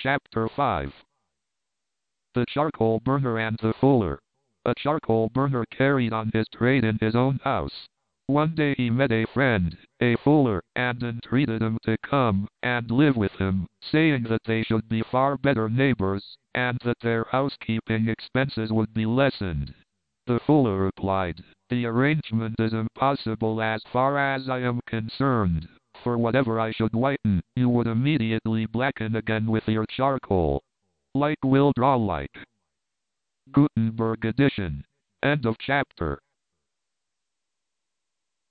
Chapter 5. The Charcoal Burner and the Fuller. A charcoal burner carried on his trade in his own house. One day he met a friend, a fuller, and entreated him to come and live with him, saying that they should be far better neighbors, and that their housekeeping expenses would be lessened. The fuller replied, "The arrangement is impossible as far as I am concerned, for whatever I should whiten, you would immediately blacken again with your charcoal. Like will draw like." Gutenberg edition. End of chapter.